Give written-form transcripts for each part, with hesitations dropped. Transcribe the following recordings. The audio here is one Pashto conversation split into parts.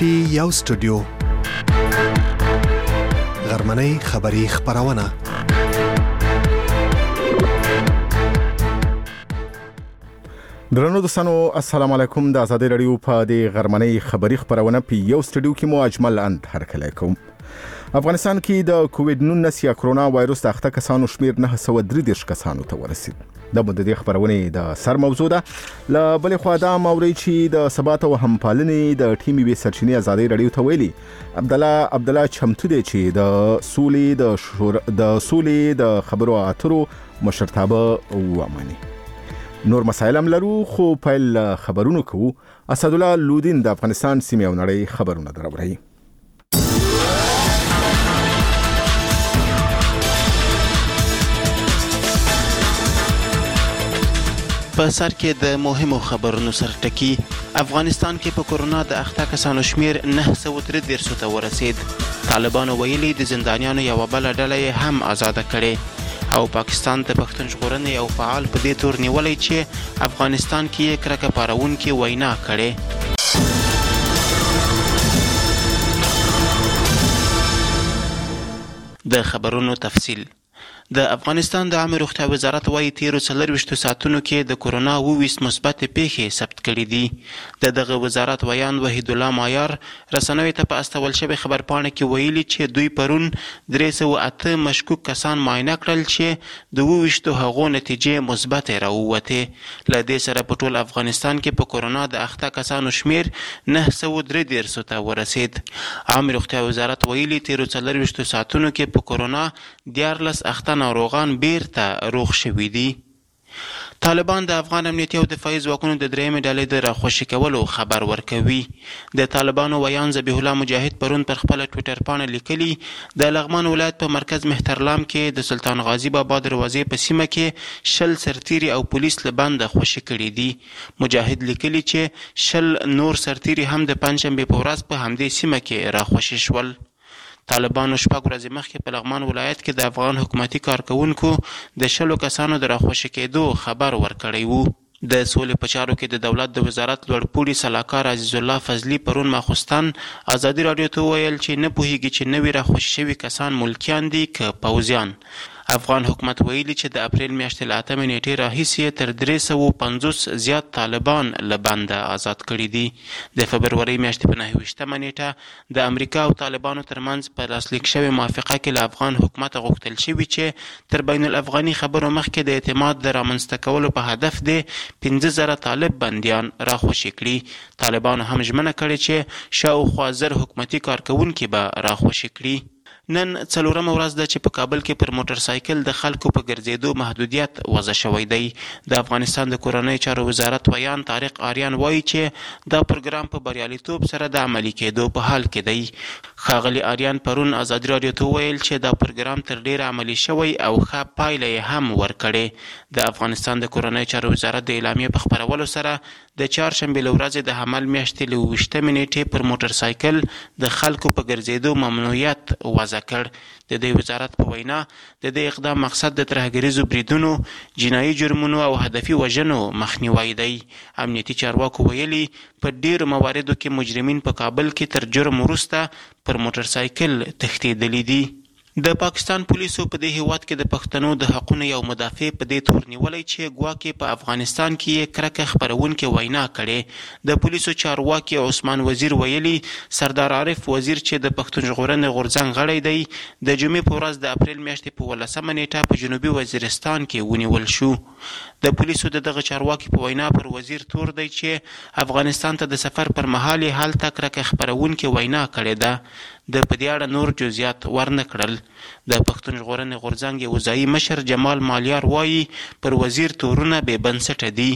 پی یو سټوډیو غرمنۍ خبری خبرونه درنو دوستانو السلام علیکم د آزادۍ رادیو په د غرمنۍ خبری خبرونه په یو سټوډیو کې مو اجمل اند هرکلی کوم. افغانستان کې د کووډ 19 یا کرونا وایروس د اخته کسانو شمیر 933 کسانو ته ورسید. د مددي خبرونه د سر موضوع ده. ل بل خو دا موري چې د ثبات او همپالنې د ټیمي وی سرچینې آزادۍ رادیو ته ویلي عبدالله چمتو دی چې د سولې د خبرو اترو مشرتابه ومني. نور مسائل هم لرو خو پیل خبرونو کو. اسدالله لودین د افغانستان سیمه او نړۍ خبرونه دروړي. په سر کې د مهمو خبرونو سرټکی. افغانستان کې په کرونا د اخته کسانو شمیر 933 ته ورسید. طالبانو ویلي د زندانیانو یو بل ډله هم آزاد کړي او پاکستان د پښتون ژغورنې او فعال په دې تور نیولای چې افغانستان کې کرکه پارونکي وینا کړي. د خبرونو تفصیل. د افغانستان د عامه روغتیا وزارت وايي تیرو 24 ساعتونو کې د کرونا 22 مثبت پیښې ثبت کړي دي. دغه وزارت ویان وحید الله مایار رسنیو ته په استول شوی خبرپاڼه کې ویلي چې دوی پرون 308 مشکوک کسان معاینه کړل چې د 22 هغو نتیجې مثبت راووتې. له دې سره په ټول افغانستان کې په کرونا د اخته کسانو شمیر 933 ته ورسید. عامه روغتیا وزارت ویلي تیرو 24 ساعتونو کې په کرونا 14 اخته ناروغان بیرته روغ شوي دي. طالبان د افغان امنیتي او دفاعي ځواکونو د درېیمې ډلې د راخوشي کولو خبر ورکوي. د طالبانو ویان ذبیح الله مجاهد پرون پر خپل ټویټر پاڼه لیکلي د لغمان ولایت په مرکز مهترلام کې د سلطان غازی بابا دروازې په سیمه کې 10 سرتیري او پولیس له بنده خوشي کړي دي. مجاهد لیکلي چې 10 نور سرتیري هم د پنجشنبې په ورځ په همدې سیمه کې راخوشي شول. طالبانو شپږ ورځې مخکې په لغمان ولایت کې د افغان حکومتي کارکونکو د 10 کسانو د راخوشي کېدو خبر ورکړی وو. د سولې په چارو کې د دولت د وزارت لوړپوړي سلاکار عزیز الله فضلي پرون ماخوستن آزادي رادیو ته ویل چې نه پوهیږي چې نوي راخوشي شوي کسان ملکیان دي که پوځیان. افغان حکومت ویلي چې د اپریل میاشتې له 8 نیټې راهیسې تر 350 زیات طالبان له بنده آزاد کړي دي. د فبرورۍ میاشتې په 29 نیټه د امریکا او طالبانو ترمنځ په لاسلیک شوې موافقه کې له افغان حکومت غوښتل شوي چې تر بین الافغاني خبرو مخکې د اعتماد د رامنځته کولو په هدف د 15,000 طالب بندیان راخوشي کړي. طالبانو هم ژمنه کړې چې شاوخوا 1000 حکومتي کارکونکي به راخوشي کړي. نن 4مه ورځ ده چې په کابل کې پر موټر سایکل د خلکو په ګرځېدو محدودیت وضع شوی دی. د افغانستان د کورنۍ چارو وزارت ویان طارق آریان وایي چې دا پروګرام په بریالیتوب سره د عملي کېدو په حال کې دی. ښاغلي آریان پرون آزادي رادیو ته ویل چې دا پروګرام تر ډیره عملي شوی او ښه پایله یې هم ورکړې. د افغانستان د کورنۍ چارو وزارت د اعلامیې په خپرولو سره د چهارشنبې له ورځې د حمل میاشتې له 28 نیټې پر موټر سایکل د خلکو په ګرځېدو ممنوعیت وضع کړ. د دې وزارت په وینا د دې اقدام مقصد د ترهګریزو بریدونو، جنایي جرمونو او هدفي وژنو مخنیوی دی. امنیتي چارواکو ویلي په ډیرو مواردو کې مجرمین په کابل کې تر جرم وروسته پر موټر سایکل تښتېدلي دي. د پاکستان پولیسو په دې هیواد کې د پښتنو د حقونو یو مدافع په دې تور نیولی چې ګواکې په افغانستان کې یې کرکه خپرونکې وینا کړې. د پولیسو چارواکي عثمان وزیر ویلي سردار عارف وزیر چې د پښتون ژغورنې غورځنګ غړی دی د جمعې په ورځ د اپریل میاشتې په 18 نیټه په جنوبي وزیرستان کې ونیول شو. د پولیسو د دغه چارواکي په وینا پر وزیر تور دی چې افغانستان ته د سفر پر مهال یې هلته کرکه خپرونکې وینا کړې ده. د په دې اړه نور جزئیات ورنه کړل. د پښتون ژغورنې غورځنګ یو ځایي مشر جمال مالیار وایي پر وزیر تورونه بې بنسټه دي.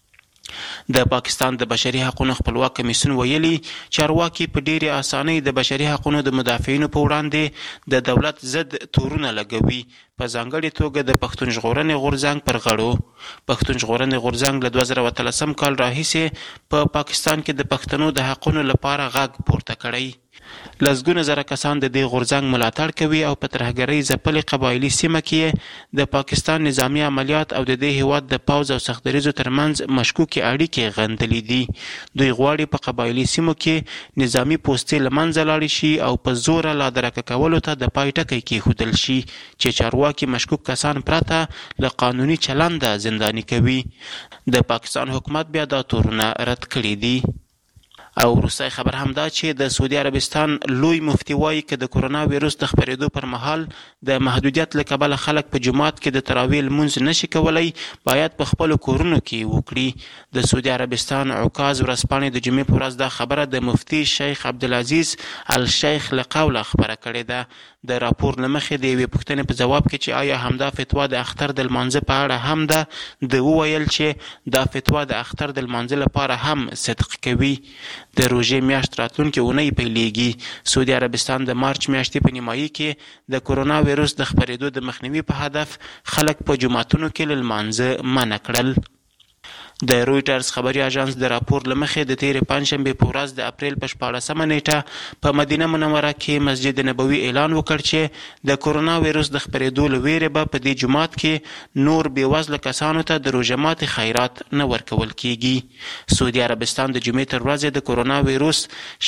د پاکستان د بشري حقوقو خپلواک کمیسیون ویلي چارواکي په ډېرې اسانۍ د بشري حقوقو د مدافعینو په وړاندې د دولت ضد تورونه لګوي، په ځانګړې توګه د پښتون ژغورنې غورځنګ پر غړو. پښتون ژغورنې غورځنګ له 2013 کال راهیسې په پاکستان کې د پښتنو د حقونو لپاره غږ پورته کړی. لسګونه زره کسان د دې غورځنګ ملاتړ کوي او په ترهګرۍ ځپلې قبایلي سیمه کې د پاکستان نظامی عملیات او د دې هیواد د پوځ او سختدریزو ترمنځ مشکوکې اړیکې غندلې دي. دوی غواړي په قبایلي سیمو کې نظامی پوستې له منځه لاړې شي او په زوره لا درکه کولو ته د پای ټکی کېښودل شي چې چارواکي مشکوک کسان پرته له قانوني چلنده زنداني کوي. د پاکستان حکومت بیا دا تورونه رد کړي دي. او وروستی خبر هم دا چې د سعودي عربستان لوی مفتي وایي که د کرونا ویروس د خپرېدو پر مهال د محدودیت له کبله خلک په جومات کې د تراویح لمونځ نشي کولی باید په خپلو کورونو کې وکړي. د سعودي عربستان عکاظ ورځپاڼې د جمعې په ورځ دا خبره د مفتي شیخ عبدالعزیز الشیخ له قوله خبره کړې ده. د راپور له مخې د یوې پوښتنې په ځواب کې چې آیا همدا فتوا د اختر د لمانځه په اړه هم ده، ده وویل چې دا فتوا د اختر د لمانځه لپاره هم صدق کوي. د روژې میاشت راتلونکې اونۍ پیلیږي. سعودي عربستان د مارچ میاشتې په نیمایي کې د کرونا ویروس د خپرېدو د مخنیوي په هدف خلک په جوماتونو کې له لمانځه منع کړل. د رویټرز خبري اژانس د راپور له مخې د تېرې پنجشنبې په ورځ د اپریل په 14مه نیټه په مدینه منوره کې مسجد نبوي اعلان وکړ چې د کرونا ویروس د خپرېدو له ویرې به په دې جومات کې نور بېوزله کسانو ته د روژه ماتې خیرات نه ورکول کیږي. سعودي عربستان د جمعې تر ورځې د کرونا ویروس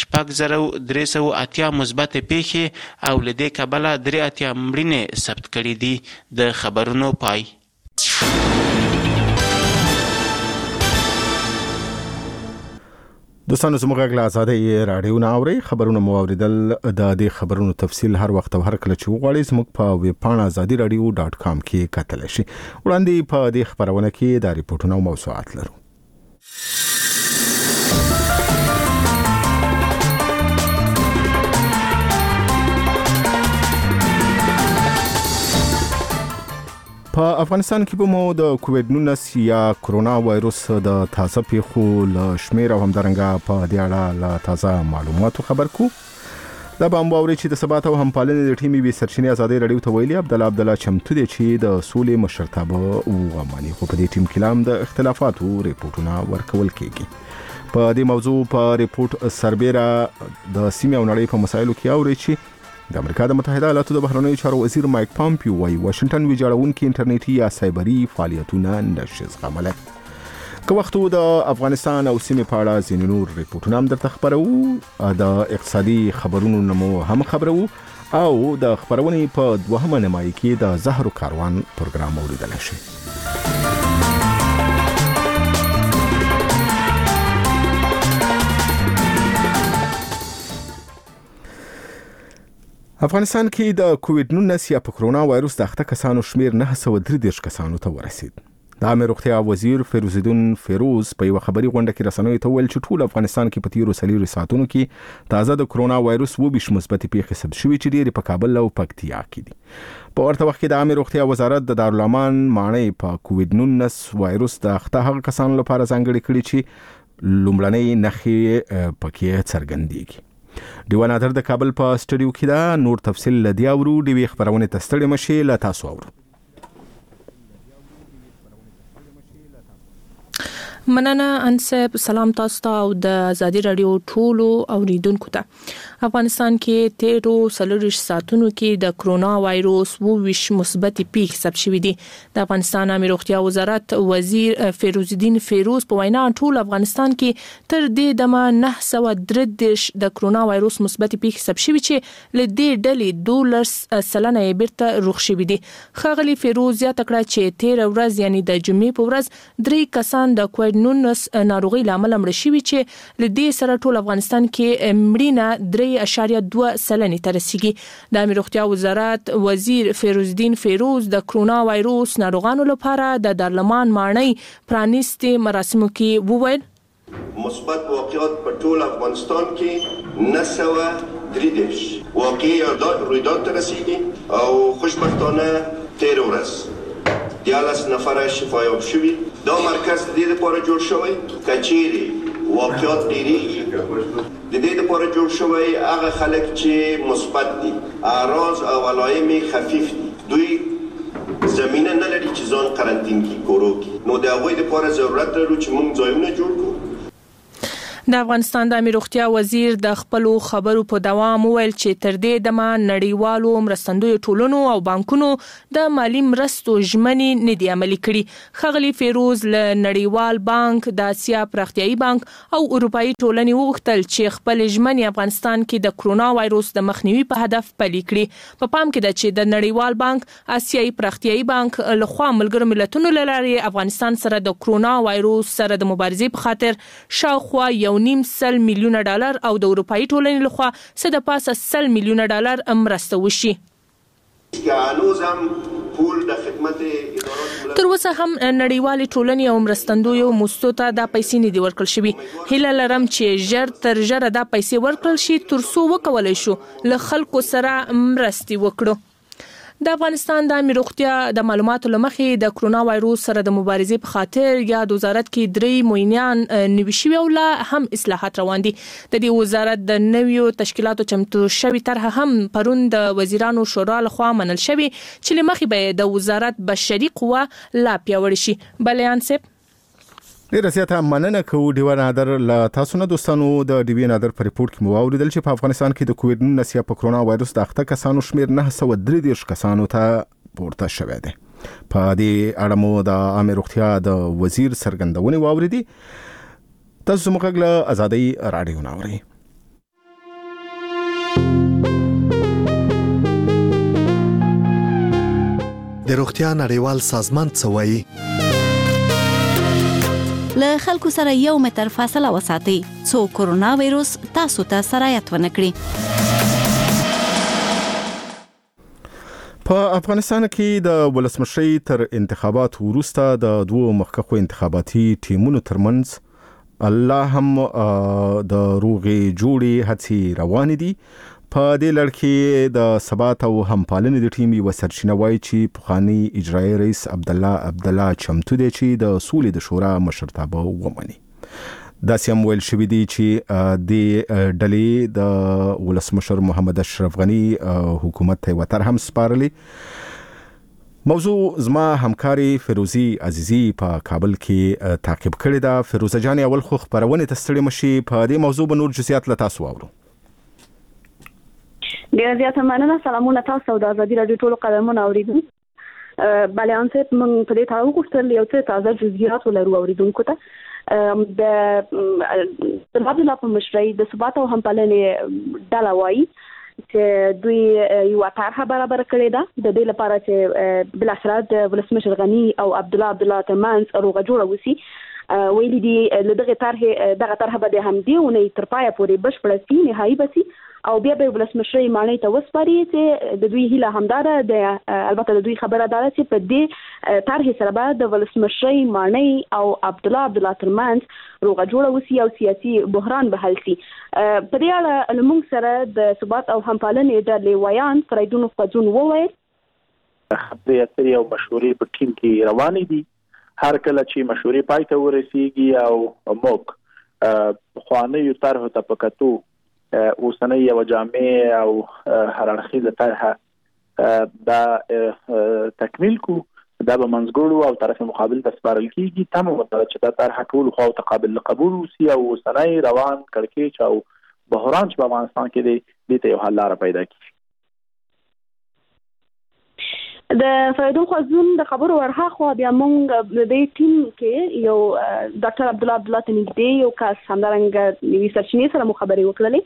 6380 مثبتې پیښې او له دې کبله 83 مړینې ثبت کړي دي. د خبرونو پای. دوستانو زموږ غږ له ازادۍ راډیو نه اورئ. خبرونه مو اوریدل. د دې خبرونو تفصیل هر وخت او هر کله چې وغواړئ زموږ په ویب پاڼه azadiراډیو.com کې کتلی شئ. وړاندې په دې خبرونه کې دا ریپورټونه او موضوعات لرو. په افغانستان کې به مو د کووډ-19 یا کرونا وایروس د تازه پیښو له شمیر او همدارنګه په دې اړه له تازه معلوماتو خبر کو. دا به هم واورئ چې د ثبات او همپالنې د ټیمي سرچینې ازادۍ راډیو ته ویلي عبدالله چمتو دی چې د سولې مشرتابه وغواړي، خو په دې ټیم کې هم د اختلافاتو ریپورتونه ورکول کیږي. په دې موضوع په ریپورت سربیره د سیمې او نړۍ په مسایلو کې اورئ چې د امریکا د متحده ایالاتو د بهرنیو چارو وزیر مایک پامپیو وايي واشنگټن ویجاړونکي انټرنیټي یا سایبري فعالیتونه نشي زغملی. که وختو د افغانستان او سیمې په اړه ځینې نور ریپورټونه هم درته خبرو، د اقتصادي خبرونو نه مو هم خبرو او د خبرونې په دوهمه نیمایي کې د زهرو کاروان پروګرام اوریدلی شئ. افغانستان کې د کووډ-19 یا په کرونا وایروس د اخته کسانو شمیر 933 کسانو ته ورسید. د عامه روغتیا وزیر فیروز الدین فیروز په یو خبري غونډه کې رسنیو ته ویل چې ټول افغانستان کې په تیرو 4 ساعتونو کې تازه د کرونا وایروس 22 مثبت پیښې ثبت شوې چې ډېرې په کابل او پکتیا کې دي. په ورته وخت کې د عامه روغتیا وزارت د دارالامان ماڼۍ په کووډ-19 وایروس د اخته هغه کسانو لپاره ځانګړي کړي چې لومړنۍ نښې پکې څرګندېږي. ډیوه نادر د کابل په سټډیو کې دا نور تفصیل لدی اورو. ډیوه خبرونه تستړی مشي لا تاسو اورو. مننه انصب. سلام تاسو ته او د ازادي رادیو ټولو اوریدونکو ته. افغانستان کې 13 ساعتونو کې د کرونا وایروس 22 مثبت پیښې ثبت شوې دي. د افغانستان عامه روغتیا وزارت وزیر فیروز الدین فیروز په وینا ټول افغانستان کې تر دې دمه 933 د کرونا وایروس مثبت پیښې ثبت شوې چې له دې ډلې 12% بیرته روغ شوي دي. ښاغلي فیروز زیاته کړه چې 13 ورځ یعنی د جمعې په ورځ 3 کسان د کووډ-19 ناروغي لامل مړ شوي چې له دې سره ټول افغانستان کې مړینه 3.2% ته رسیدي. د عامه روغتیا وزارت وزیر فیروز الدین فیروز د کرونا وایروس ناروغانو لپاره د دارالامان ماڼۍ پرانیستي مراسمو کې وویل مثبت واقعات په ټول افغانستان کې 933 واقعي رویداد ته رسیدي او خوشبختانه 13 ورځ 13 نفر شفایاب شوي. دا مرکز د دې لپاره جوړ شوی کچېری واقعات ډېریږي. د دې لپاره جوړ شوی هغه خلک چې مثبت دي، اعراض او علائم خفیف دي، دوی زمینه نه لري چې ځان قرنطین کې کورو کې، نو د هغوی لپاره ضرورت لرو چې موږ ځایونه جوړ کړو. د افغانستان د امیر روغتیا وزیر د خپل خبرو په دوام وویل چې تر دې دمه نړیوالو مرستندویو ټولنو او بانکونو د مالی مرستو ژمنې نه دي عملي کړي. ښاغلي فیروز له نړیوال بانک، د اسیا پراختیایي بانک او اروپایي ټولنې وغوښتل چې خپل ژمنې افغانستان کې د کرونا وایروس د مخنیوي په هدف پلي کړي. په پام کې ده چې د نړیوال بانک، اسیایي پراختیایي بانک لخوا ملګرو ملتونو له لارې افغانستان سره د کرونا وایروس سره د مبارزې په خاطر شاوخوا $1.5 میلیونه او د اروپایي ټولنې لخوا څه د پاسه $100 میلیونه مرسته وشي. تر اوسه هم نړیوالې ټولنې او مرستندویو موسسو ته دا پیسې نه دي ورکړل شوي. هیله لرم چې ژر تر ژره دا پیسې ورکړل شي ترڅو وکولای شو له خلکو سره مرستې وکړو. د افغانستان د امیر روغتیا د معلوماتو لمخې د کرونا وایروس سره د مبارزې په خاطر یا د وزارت کې 3 معینان نوي شوي او لا هم اصلاحات روان دي. د دې وزارت د نویو تشکیلاتو چمتو شوي طرح هم پرون د وزیرانو شورا لخوا منل شوي چې لمخې به د وزارت بشري قوه لا پیاوړې شي. بلیان سپ ډیره زیاته مننه کوو ډیوه نادر. له تاسو نه دوستانو د ډیوه نادر په ریپورت کې مو واوریدل چې په افغانستان کې د کووډ-19 یا په کرونا وایروس د اخته کسانو شمیر 933 کسانو ته پورته شوی دی. په دې اړه مو د امیر روغتیا د وزیر څرګندونې واوریدي. تاسو موږ له آزادۍ رادیو ناوري. د روغتیا نړیوال سازمان څه وایي؟ له خلکو سره 1 متر فاصله وساتئ څو کرونا وایروس تاسو ته سرایت ونه کړي. په افغانستان کې د ولسمشرۍ تر انتخابات وروسته د 2 مخکښو انتخاباتي ټیمونو ترمنځ الله هم د روغې جوړې هڅې روانې دي. په دې لړ کې د ثبات او همپالنې د ټیم یو سرچینه وایي چې پخوانی اجرایي رئیس عبدالله چمتو دی چې د سولې د شورا مشرتابه ومني. داسې هم ویل شوي دي چې د ډلې د ولسمشر محمد اشرف غني حکومت ته یو طرح هم سپارلې. موضوع زما همکاري فیروزي عزیزي په کابل کې تعقیب کړې ده. فیروزه جان اول خو خبرونه تستړي مشي په دې موضوع به نور جزئیات له تاسو واورو. ډیره زیاته مننه. سلامونه تاسو د آزادي رادیو ټولو قدمونه اوریدونکو. بلیان صاحب موږ په دې تاو غوښتل یو څه تازه جزئیات ولرو اوریدونکو ته. د عبدالله په مشرۍ د ثبات او همپالنې ډله وایي چې دوی یو طرحه برابر کړې ده د دې لپاره چې بالاخره د ولسمشر غني او عبدالله ترمنځ روغه جوړه وسی. ویلي دي دغه طرحه به د همدې ونې تر پایه پورې بشپړه سي، نهایي بسي او بیا به ولسمشرۍ معنی ته وسپاري چې د دوی هیله همداره ده. البته د دوی خبره ده چې په دې طرحه سره به د ولسمشرۍ معنی او عبدالله ترمنځ روغه جوړه وسی او سیاسي بحران به حل شي. په دې اړه موږ سره د ثبات او همپالنې د لیویان فریدون فزون وویل خبرې اترې او مشورې په ټیم کې روانې دي. هر کله چې مشورې پای ته ورسیږي او موږ خوانیو طرحو ته پکاتو اوسنۍ یو جامع او هر اړخیزه طرحه دا تکمیل کو دا به منځګړو او طرف مقابل ته سپارل کیږي. تمام مطلب چې دا طرحه ټول خو ته قابل قبول وسی او اوسنۍ روان کړکېچ او بحران چې په افغانستان کې دی دې ته یو حل لاره پیدا کړي. د فریدون خزون د خبرو ورها خو بیا موږ د دې ټیم کې یو ډاکټر عبدالله ته نږدې یو کس همدارنګه نوې سرچینې سره مو خبرې وکړلې.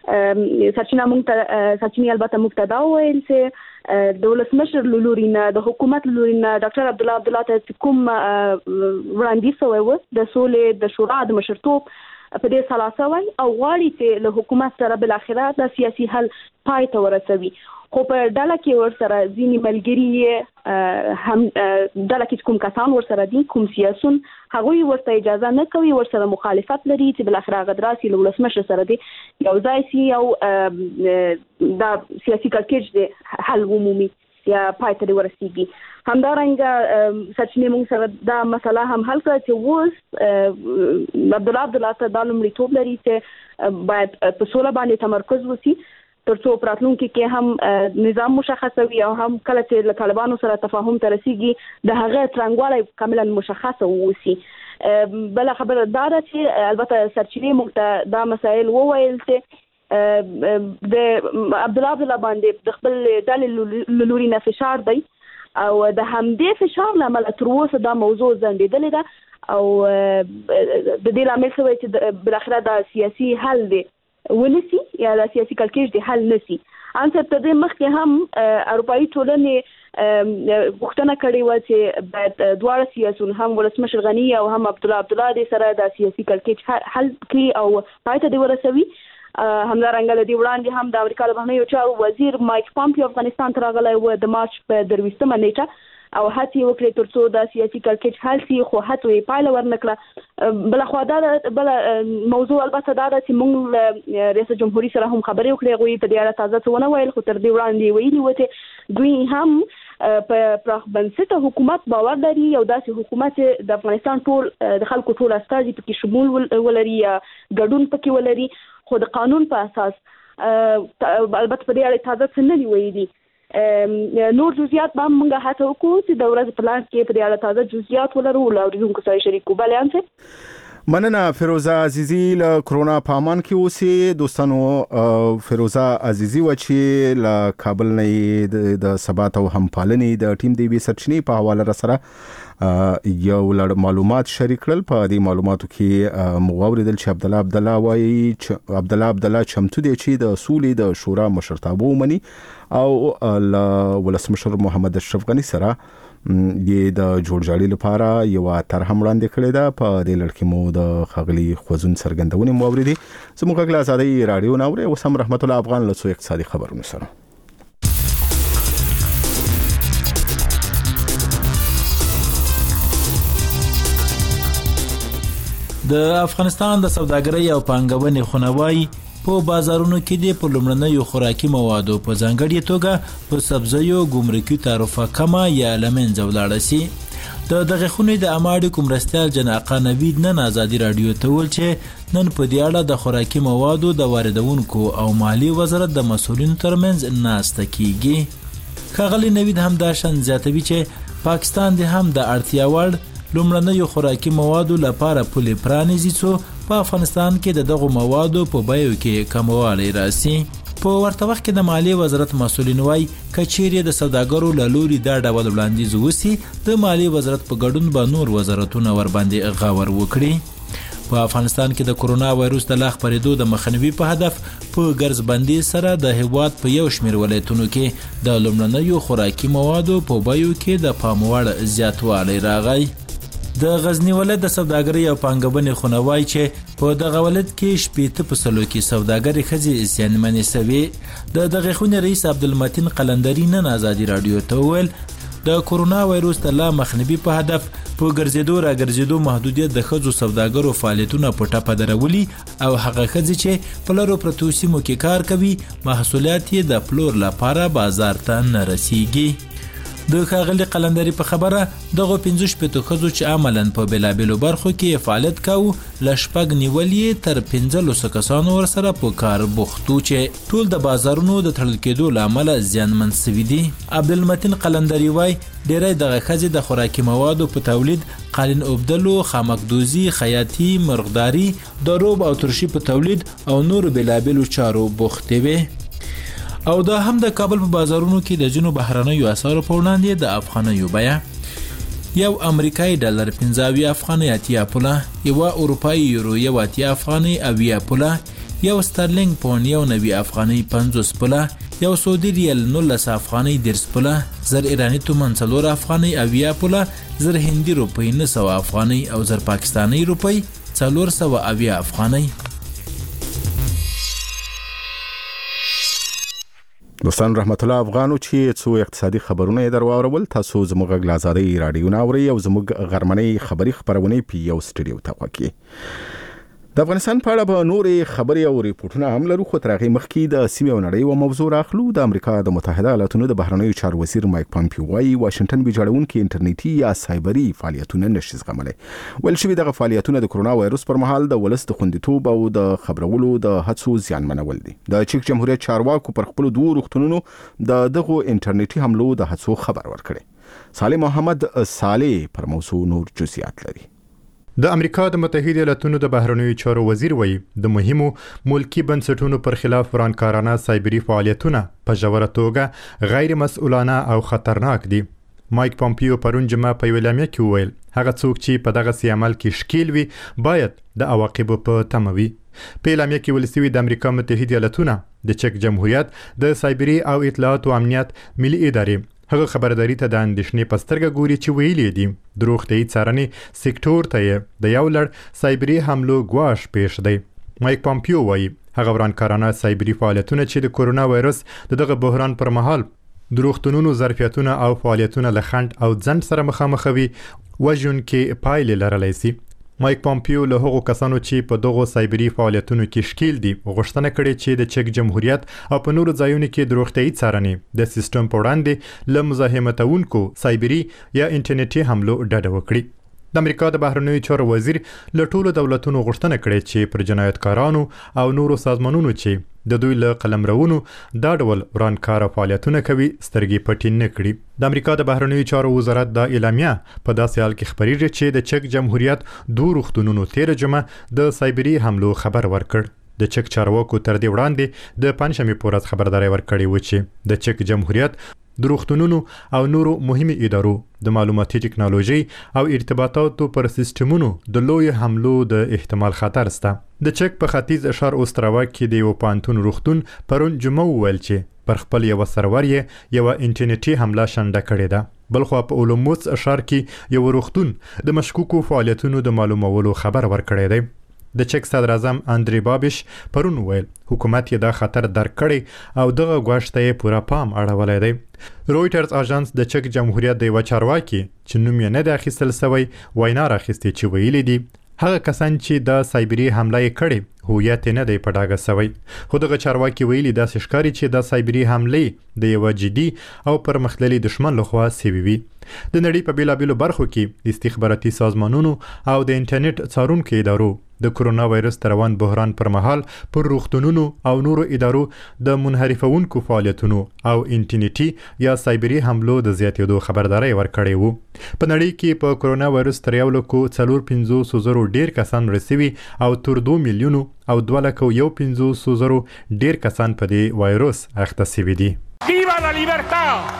سرچینې البته مبتدا ویل چې د ولسمشر لورینه د حکومت لورینه ډاکټر عبدالله ته کوم وړاندیز شوی و د سولې د شورا د مشرتوب په دې ثلاثه وای او غواړي چې له حکومت سره بل اخره د سیاسي حل پای ته ورسوي. خو په ډله کې ورسره ځینې ملګري هم ډله کې کوم کسان ورسره دي کوم سیاسون هغوی ورته اجازه نه کوي ورسره مخالفت لري چې بل اخره غدراسي له ولسمشر سره دي یو ځای سي او د سیاسي کړکېچ د حل عمومي یا پای ته ورسیږي. همدارنګه سرچینې موږ سره دا مسله هم حل کړه چې اوس عبدالله ته د لومړیتوب لري چې باید په سوله باندې تمرکز وشي. ترڅو پراتلونکو کې هم نظام مشخصوي او هم کله چې له طالبانو سره تفاهم ته رسیږي د هغه څرنګوالی کاملا مشخص اوسي. بل خبره دا ده چې البته سرچینې موږ ته دا مسایل وویل چې د عبد الله باندې د خپل ډلې لوري نه فشار دی او د همدې فشار لامل تر اوسه دا موضوع ځنډېدلې ده او د دې لامل څه وایي چې بالاخره دا سیاسي حل دی ونسی یا د سیاسي کړکېچ دی حل نسی. ان څه تر دې مخکې هم اروپאי ټولنې غوښتنه کړې و چې باید دواړه سیاسيون هم ولسمشر غنی او هم عبد الله د سره د سیاسي کړکېچ حل کړي او پای ته ورسوي. همدارنګه د دې وړاندې هم د امریکا د بهرنیو چارو وزیر مایک پامپیو افغانستان ته راغلی و د مارچ په 23 نیټه او هڅې وکړې ترڅو د سیاسي کړکېچ حل شي خو هڅه یې پایله ورنکړه. بل خو دا بل موضوع البته دا چې موږ رئیس جمهوریت سره هم خبرې وکړې غوي په دې اړه تازه څه ونه ویل خو تر دې وړاندې ویلي و چې دوی هم په پراخ بنسټه حکومت باور لري او داسې حکومت د افغانستان ټول د خلکو ټول استازي پکې شمول ولري یا ګډون پکې ولري خو د قانون په اساس. البته په دې اړه تازه څه نه دی ویلي. نور جزئیات به موږ هڅه وکړو چې د ورځې په لاس کې په دې اړه تازه جزئیات ولرو او اوریدونکو سره شریکو. بلې انځه مننه فیروزه عزیزی له کرونا په امان کې اوسې دوستانو. فیروزه عزیزی و چې له کابل نه د ثبات او همپالنې د ټیم دی سرچینې په حواله سره یو لړ معلومات شریک کړل. په دې معلوماتو کې مغوریدل چې عبد الله چمتو دی چې د سولې د شورا مشرتابه ومني او ولسمشر محمد اشرف غنی سره یې د جوړجاړي لپاره یو طرح وړاندې کړې ده. په دې لړ کې مو د خغلی خوځون څرګندونې موریدي. زموږ غږ آزادۍ رادیو ناوړي او سم رحمت الله افغان له څو اقتصادي خبرونو سره. د افغانستان د سوداګرۍ او پانګونې خونوای په بازارونو کې د پرلمړنیو خوراکي موادو په ځانګړي توګه په سبزیو ګمرکي تعرفه کمه یا لمنځه ولاړه سي. د دغه خونې د اماړي کومرستیال جناقه نوید نن آزادي رادیو ته ول چې نن په دې اړه د خوراکي موادو د واردونکو او مالی وزارت د مسؤلینو ترمنځ ناسته کیږي. ښاغلی نوید هم دا شان زیاتوي چې پاکستان د هم د اړتیا وړ لومړنیو خوراکي موادو لپاره پولې پرانیزي څو په افغانستان کې د دغو موادو په بیو کې کموالی راسي. په ورته وخت کې د مالی وزارت مسؤلین وایي کچېرې د سوداګرو له لوري دا ډول وړاندیز وسي د مالی وزارت په ګډون به نور وزارتونه ورباندې غور وکړي. په افغانستان کې د کرونا وایروس د لا خپرېدو د مخنیوي په هدف په ګرځبندۍ سره د هیواد په یو شمېر ولایتونو کې د لومړنیو خوراکي موادو په بیو کې د پام وړ زیاتوالی راغی. د غزنی ولایت د سوداګرۍ او پانګونې خونوای چې په دغه ولایت کې 80% کې سوداګري ښځې زیانمنې شوې. د دغه خونې رئیس عبدالمتین قلندری نن آزادي رادیو ته وویل د کرونا وایروس د لا مخنیوي په هدف په ګرځېدو راګرځېدو محدودیت د ښځو سوداګرو فعالیتونه په ټپه درولي او هغه ښځې چې په لرو پرتو سیمو کې کار کوي محصولات یې د پلور لپاره بازار ته نه رسیږي. د ښاغلي قلندري په خبره دغه 15 ښځو چې عملاً په بېلابېلو برخو کې فعالیت کاوه له شپږ نیولې تر 15 کسانو ورسره په کار بوختو چې ټول د بازارونو د تړل کېدو له امله زیانمن شوي دي. عبدالمتین قلندري وایي ډېری دغه ښځې د خوراکي موادو په تولید، قالین اوبدلو، خامکدوزي، خیاطي، مرغداري، د روب او ترشي په تولید او نورو بېلابېلو چارو بوختې وې. او دا هم د کابل په بازارونو کې د جنوب بهرنیو اسعارو په وړاندې د افغانیو بیه یو امریکایي ډالر 15 افغاني 80 پوله، یو اروپایي یورو یو 80 افغاني 90 پوله، یو سترلینګ پاوند یو 90 افغاني 50 پوله، یو سعودي ریال 19 افغاني 10 پوله، زر ایرانی تومان 4 افغاني 70 پوله، زر هندي روپی 900 افغاني او زر پاکستاني روپی 470 افغاني. دوستان رحمت الله افغانو چې څو اقتصادي خبرونه در واورول. تاسو زموږ غږ آزادۍ رادیو ناوړي او زموږ غرمنۍ خبری خبرونه په یو سټډیو ته وکړي. د افغانستان په اړه به نورې خبرې او ریپورتونه هم لرو، خو تر هغې مخکې د سیمې او نړۍ یوه موضوع راخلو. د امریکا د متحده ایالاتونو د بهرنیو چارو وزیر مایک پامپیو وایي واشنګټن ویجاړونکي انټرنیټي یا سایبري فعالیتونه نشي زغملی. ویل شوي دغه فعالیتونه د کرونا وایروس پر مهال د ولس د خوندیتوب او د خبرولو د هڅو زیانمنول دي. د چک جمهوریت چارواکو پر خپلو 2 روغتونونو د دغو انټرنیټي حملو د هڅو خبر ورکړي. صالح محمد صالح پر موضوع نور جزئیات لري. د امریکا د متحده ایالاتونو د بهرنیو چارو وزیر وایي د مهمو ملکی بنسټونو پر خلاف ورانکارانه سایبري فعالیتونه په ژوره توګه غیر مسؤلانه او خطرناک دي. مایک پامپیو پرون جمعه په یوه اعلامیه کې وویل هغه څوک چې په دغسې عمل کې ښکیل وي باید د عواقبو په تمه وي. په اعلامیه کې ویل شوي د امریکا متحده ایالاتونه د چک جمهوریت د سایبري او اطلاعات او امنیت ملي ادارې هغه خبرداري ته د اندېښنې په سترګه ګوري چې ویلي دي د روغتیايي څارنې سکتور ته یې د یو لړ سایبري حملو ګواښ پیښ دی. مایک پامپیو وایي هغه ورانکارانه سایبري فعالیتونه چې د کرونا وایرس دغه بحران پر مهال د روغتونونو ظرفیتونه او فعالیتونه له خنډ او ځنډ سره مخامخوي وژونکې پایلې لرلی سي. مایک پامپیو له هغو کسانو چې په دغو سایبري فعالیتونو کې ښکیل دي غوښتنه کړې چې د چک جمهوریت او په نورو ځایونو کې د روغتیايي څارنې د سیستم په وړاندې له مزاحمتونکو سایبري یا انټرنیټي حملو ډډه وکړي. د امریکا د بهرنیو چارو وزیر له ټولو دولتونو غوښتنه کړې چې پر جنایتکارانو او نورو سازمانونو چې د دوی له قلمرونو دا ډول ورانکاره فعالیتونه کوي سترګې پټې نه کړي. د امریکا د بهرنیو چارو وزارت دا اعلامیه په داسې حال کې خپریږي چې د چک جمهوریت 2 روغتونونو 13 جمعه د سایبري حملو خبر ورکړ. د چک چارواکو تر دې وړاندې د پنځشنبې په ورځ خبرداری ورکړې و چې د چک جمهوریت د روغتونونو او نورو مهمو ادارو د معلوماتي ټکنالوژي او ارتباطاتو پر سیستمونو د لوی حملو د احتمال خطر سته. د چک په ختیځ اشار اوستراوا کې د یو پانتون روغتون پرون جمعه وویل چې پر خپل یو سرور یې یو انټرنیټي حمله شنډه کړې ده. بلخوا په اولموس اشار کې یو روغتون د مشکوکو فعالیتونو د معلومولو خبر ورکړی دی. د چک صدر اعظم اندری بابش پرون ویل حکومت یې دا خطر درک کړی او دغه ګواښ ته یې پوره پام اړولی دی. رویټرز اژانس د چک جمهوریت د یوه چارواکي چې نوم یې نه دی اخیستل سوی وینا راخیستې چې ویلي دي هغه کسان چې د سایبري حمله یې کړې هویت یې نه دی په ډاګه سوی. خو دغه چارواکي ویلي داسې ښکاري چې د سایبري حملې د یوه جدي او پرمختللي دښمن لخوا سوي وي. د نړۍ په بیلابیلو برخو کې د استخباراتي سازمانونو او د انټرنیټ څارونکو ادارو د کرونا وایرس روان بحران پر مهال پر روغتونونو او نورو ادارو د منحرفونکو فعالیتونو او انټرنیټي یا سایبري حملو د زیاتېدو خبرداری ورکړی وو. په نړۍ کې په کرونا وایرس تر 1,450,000 ډیر کسان رسوي او تر 2 میلیونو او 2,150,000 ډیر کسان په دې وایرس اخته شوي دي. ویوا لا لیبرتا!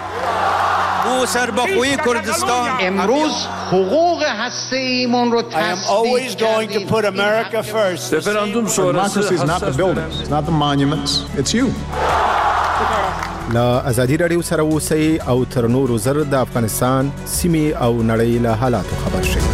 او سربخوی کردستان امروز حقوق هسته‌ایمون رو always going to put America first. Referendum sonrası is not the buildings, it's not the monuments, it's you. لا ازادي رادیو سره اوسئ او تر نورو زر د افغانستان سیمې او نړۍ له حالاتو خبر شئ.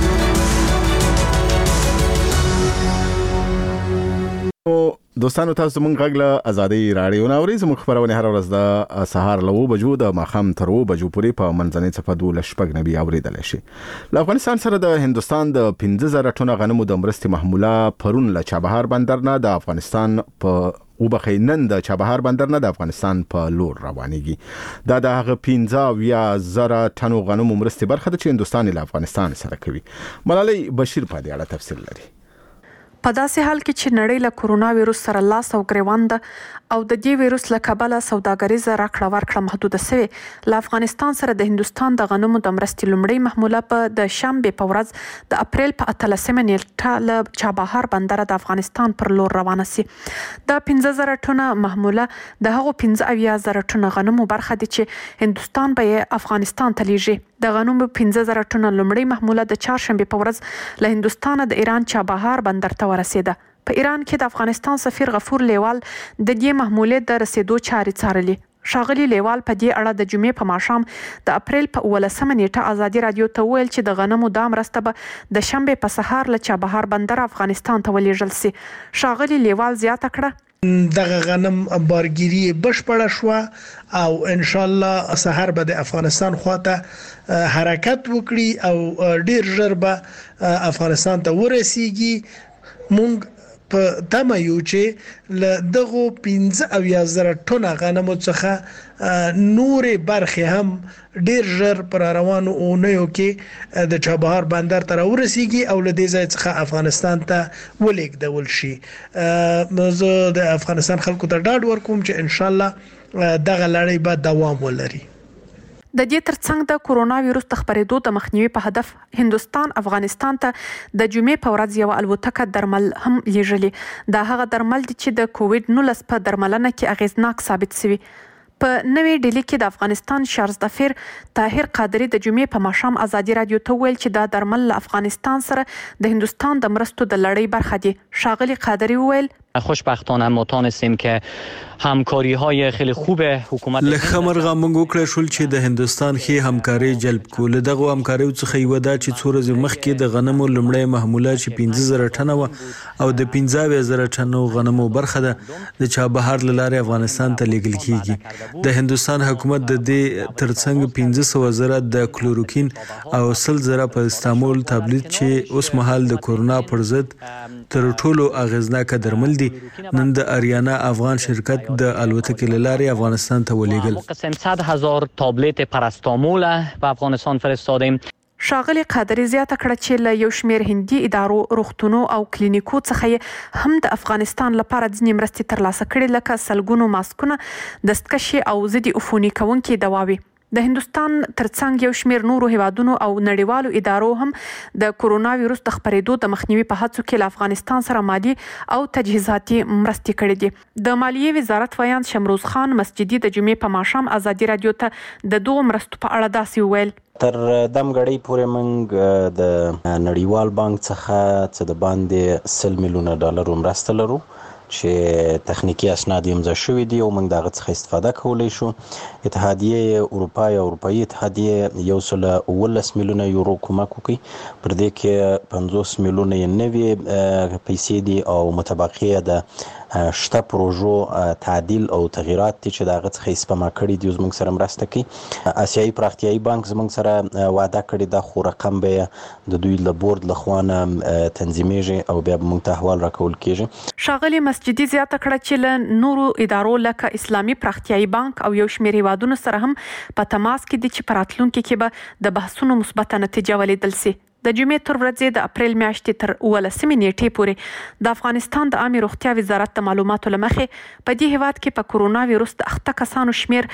دوستانو تاسو مونږ غږ له ازادي رادیو نه اورئ. زموږ خبرونه هر ورځ د سهار له 9 بجو د ماښام تر 2 بجو پورې په منځنۍ صفحه 12 اوریدلی شي. له افغانستان سره د هندوستان د 15,000 ټنه غنمو د مرستې محموله پرون له چابهار بندر نه د افغانستان په نن د چابهار بندر نه د افغانستان په لور روانېږي. دا د هغه 15,000 ټنو غنمو مرستې برخه ده چې هندوستان له افغانستان سره کوي. ملالۍ بشیر په دې اړه تفصیل لري. په داسې حال کې چې نړۍ له کرونا وایروس سره لاس او ګریوان ده او د دې وایروس له کبله سوداګریزه راکړه ورکړه محدوده شوې، له افغانستان سره د هندوستان د غنمو د مرستې لومړۍ محموله په د شنبې په ورځ د اپریل په 18 نیټه له چابهار بندر د افغانستان پر لور روانه سي. د 15,000 ټنه محموله د هغو 15,000 ټنه غنمو برخه دي چې هندوستان به یې افغانستان ته لیږي. د غنمو 15,000 ټنه لومړۍ محموله د چهارشنبې په ورځ له هندوستانه د ایران چابهار بندر ته ورسېده. په ایران کې د افغانستان سفیر غفور لیوال د دې محمولې د رسېدو چارې څارلې. ښاغلي لیوال په دې اړه د جمعې په ماښام د اپریل په 18 نیټه ازادي رادیو ته وویل چې د غنمو دا مرسته به د شنبې په سهار له چابهار بندر افغانستان ته ولېږل سي. ښاغلي لیوال زیاته کړه دغه غنم بارګیری بشپړه شو او ان شاء الله سحر به د افغانستان خواته حرکت وکړي او ډیر ژر به افغانستان ته ورسیږي. مونږ په تمه یو چې له دغه 15,000 ټنه غنمو څخه نورې برخې هم ډیر ژر پر روانو اونیو کې د چابهار بندر ته ورسیږي او له دې ځای څخه افغانستان ته ولېږدول شي. زه د افغانستان خلکو ته ډاډ ورکوم چې ان شاء الله دغه لړۍ به دوام ولري. د دې ترڅنګ د کورونا وایروس د خپرېدو د مخنیوي په هدف هندستان افغانستان ته د جمعې په ورځ یو الوتکه درمل هم لیږلي. دا هغه درمل دي چې د کووډ-19 په درملنه کې اغیزناک ثابت شوي. په نوې ډیلي کې د افغانستان شارزدفیر طاهر قادری د جمعې په ماښام ازادي رادیو ته ویل چې دا درمل له افغانستان سره د هندستان د مرستو د لړۍ برخه دي. ښاغلي قادری ویل خوشبختانه ما تونستیم که همکاری های خیلی خوب حکومت لخمرغه موږ وکړل شول چې د هندستان خې همکاري جلب کول. دغه همکاري څخه یو دا چې څو ورځې مخکې د غنمو لمړی محموله چې 15,000 ټنه او د 15,000 ټنو غنمو برخه ده د چابهار لاره افغانستان ته لیږل کیږي. د هندستان حکومت د دې ترڅنګ 15,000 د کلوروکین او 100,000 په استعمال تابلیت چې اوس مهال د کورونا پر ضد تر ټولو اغیزناک درمل دي نن د اریانا افغان شرکت د الوتکې لارې افغانستان ته ولېږل. 100,000 تابلیت پاراستامول په افغانستان فرستادیم. ښاغلي قادری زیاته کړه چې له یو شمېر هندي ادارو، روغتونو او کلینیکو څخه هم د افغانستان لپاره ځینې مرستې ترلاسه کړي لکه سلګونو ماسکونه، دستکشې او ضد عفوني کوونکې دواوې. د هندستان ترڅنګ یو شمېر نورو هیوادونو او نړیوالو ادارو هم د کورونا وایروس د خپرېدو د مخنیوي په هڅو کې له افغانستان سره مالی او تجهیزاتي مرستې کړې دي. د مالیې وزارت ویان شمروز خان مسجدي د جمعې په ماښام ازادي رادیو ته د دوه مرستو په اړه داسې وویل. تر دم غړي پورې موږ د نړیوال بانک څخه څه د باندې 100 میلیونه ډالر مرسته لرو چې تخنیکی اسناد یې امضا شوي دي او موږ دغه څخه استفاده کولی شو. اتحادیه اروپا یا اروپایي اتحادیه 119 میلیونه یورو کومک وکړي. پر دې کې 50 میلیونه یې نوې پیسې دي او متبقي د شته پروژو تعدیل او تغییرات دي چې دغه څخه سپما کړي دي. زموږ سره مرسته کوي. آسیایي پراختیایي بانک زموږ سره وعده کړې ده خو رقم به د دوی له بورډ لخوا نه تنظیمیږي او بیا به موږ ته احوال راکول کیږي. ښاغلي مسجدي زیاته کړه چې له نورو ادارو لکه اسلامي پراختیایي بانک او یو شمېر هیوادونو سره هم په تماس کې دي چې په راتلونکي کې به د بحثونو مثبته نتیجه ولیدل شي. د جمعې تر ورځې د اپریل میاشتې تر 18 نیټې پورې د افغانستان د عامه روغتیا وزارت د معلوماتو لمخې په دې هیواد کې په کورونا وایروس د 8 کسانو شمیر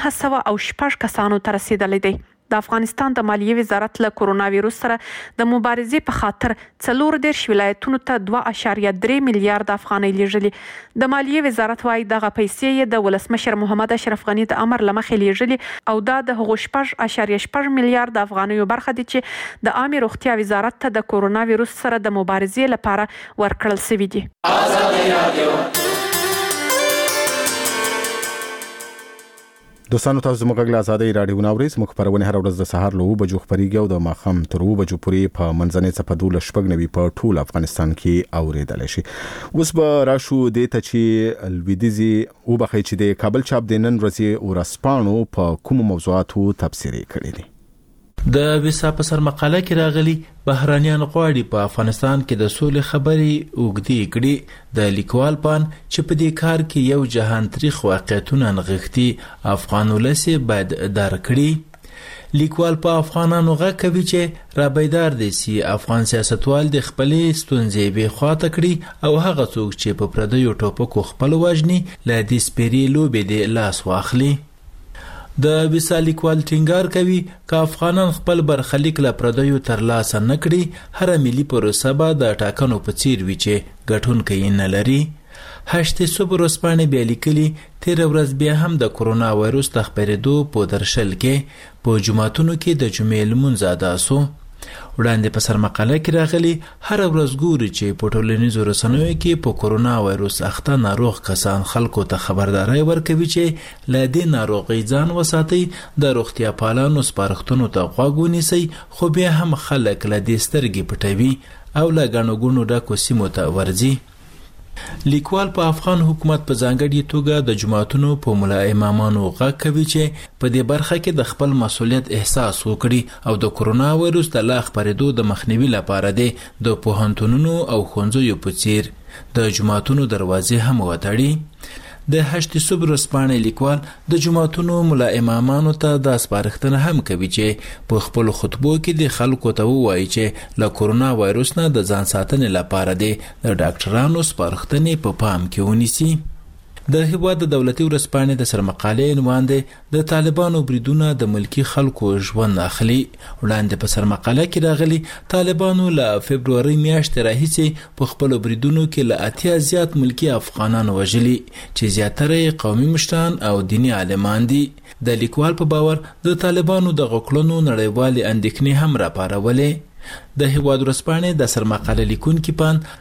906 کسانو ته رسیدلی دی. د افغانستان د مالیې وزارت له کورونا وایروس سره د مبارزې په خاطر 14 ولایتونو ته 2.3 میلیارډ افغانۍ لیږلي. د مالیې وزارت وايي دغه پیسې یې د ولسمشر محمد اشرف غني د امر لمخې لیږلي او دا د هغو 4.8 میلیارډ افغانیو برخه دي چې د عامه روغتیا وزارت ته د کورونا وایروس سره د مبارزې لپاره ورکړل شوي دي. دوستانو تاسو زموږ غږ له ازادۍ راډیو ناوري زموږ خپرونه هر ورځ د سهار له 9 بجو خپرېږي او د ماښام تر 9 بجو پورې په منځنۍ څپه 12 په ټول افغانستان کې اوریدل شي. اوس به راشو د ته چې لویدیزي او بخې چې د کابل چاپ د نن ورځې ورسپانو په کوم موضوعاتو تفسیری کړی دي. د ویسا په سر مقاله کې راغلي بهرانيان غواړي په افغانستان کې د سولې خبرې اوږدې کړي. د لیکوال پان چې په دې کار کې یو جهان تاریخ واقعیتونه نغښتي افغان ولسی باید دار کړي. لیکوال په افغانانو غږ کوي چې را بیدار دي سي افغان سیاستوال د خپلې ستونزې به خواته کړي او هغه څوک چې په پردیو ټوپکو خپل وژني له دې سپيري لوبې د لاس واخلي. د ویسا لیکوال ټینګار کوي چې افغانان خپل برخلیک له پردیو تر لاسه نه کړي. هر ملي پروسه به د ټاکنو په څیر وي چې ګټونکي نه لري. هشتې صبح ورځپاڼې بیا لیکلي تیر ورځ بیا هم د کورونا وایروس د خپرېدو په درشل کې په جماعتونو کې د جمعې لمونځ ادا سو. وړاندې په سر مقاله کې راغلي هر ورځ ګوري چې په ټولنیزو رسنیو کې په کورونا وایروس اخته ناروغ کسان خلکو ته خبرداري ورکوي چې له دې ناروغۍ ځان وساتي. د روغتیا پالانو سپارښتنو ته غوږ ونیسي خو بیا هم خلک له دې سترګې پټوي او له ګڼو ګوڼو ډکو سیمو ته ورځي. لیکوال په افغان حکومت په ځانګړي توګه د جماعتونو په ملا امامانو غږ کوي چې په دې برخه کې د خپل مسؤلیت احساس وکړي او د کورونا وایروس د لا خپرېدو د مخنیوي لپاره د پوهنتونونو او ښوونځیو په څیر د جماعتونو دروازې هم وتړي. د هشت صبح ورځپاڼې لیکوال د جماعتونو ملا امامانو ته دا سپارښتنه هم کوي چې په خپل خطبو کې د خلکو ته ووایي چې له کورونا وایروس نه د ځان ساتنې لپاره د ډاکټرانو سپارښتنې په پام کې ونیسي. د هیواد د دولتي ورځپاڼې د سرمقالې عنوان دی د طالبانو بریدونه د ملکی خلکو ژوند اخلي. وړاندې په سرمقاله کې راغلي طالبانو له فبروري میاشتې راهیسې په خپل بریدونو کې له 80 زیات ملکی افغانان وژلي چې زیاتره قومي مشران او دینی عالمان دي. د لیکوال په باور د طالبانو د غکړنو نړیوالې اندېښنې هم راپارولې. د هیواد ورځپاڼې د سرمقاله لیکونکي پان